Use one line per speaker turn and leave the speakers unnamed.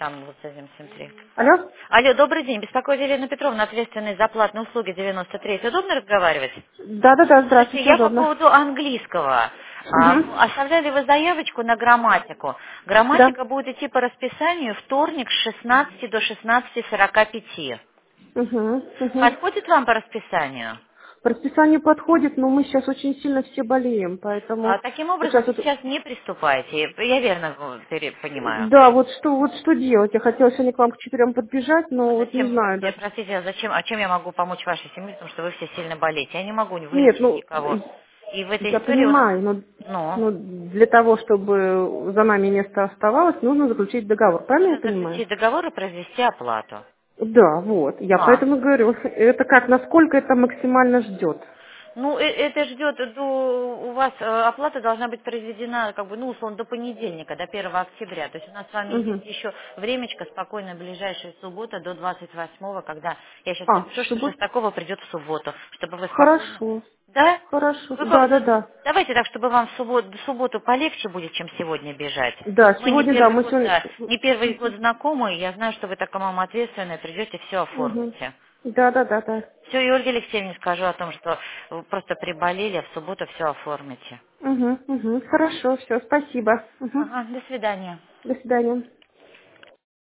Там вот с этим 7-3.
Алло?
Алло, добрый день. Беспокоит Елена Петровна, ответственный за платные услуги 93. Удобно разговаривать?
Да-да-да,
Слушайте,
здравствуйте,
я по
удобно.
поводу английского.
Угу.
Оставляли вы заявочку на грамматику.
Да.
Грамматика будет идти по расписанию вторник с 16 до 16:45.
Угу. Угу.
Подходит вам по расписанию?
По расписанию подходит, но мы сейчас очень сильно все болеем, поэтому
Таким
вот
образом,
сейчас вот...
сейчас не приступайте. Я верно понимаю.
Да, вот что делать? Я хотела сегодня к вам к 4 подбежать,
А
но вот не
зачем,
знаю даже.
простите, а чем я могу помочь вашей семье, потому что вы все сильно болеете? Я не могу
Нет,
вылечить
ну,
никого. И в этой
я
истории у нас,
понимаю, но,
ну,
но для того, чтобы за нами место оставалось, нужно заключить договор. Правильно я
нужно
понимаю?
заключить договор и произвести оплату.
Да, вот. Я
А.
поэтому говорю, это как, насколько это максимально ждет?
Ну, это ждет у вас оплата должна быть произведена, как бы, ну, условно, до понедельника, до 1 октября. То есть у нас с вами
Угу.
есть еще времечко спокойно, ближайшая суббота до 28-го, когда я сейчас
А,
напишу, что
чтобы...
Шестакова придет в субботу, чтобы вы спокойно...
Хорошо.
Да?
Хорошо.
Вы
Да, да, да.
давайте так, чтобы вам в субботу полегче будет, чем сегодня бежать.
Да,
Мы не
сегодня, да,
первый
мы
год,
сегодня...
да, не первый год знакомы, и я знаю, что вы такая мама ответственная, придете, все
Угу.
оформите.
Да, да, да, да.
Все, и Ольге Алексеевне скажу о том, что вы просто приболели, а в субботу все оформите.
Угу, угу. Хорошо, все, спасибо. Угу.
Ага, до свидания.
До свидания.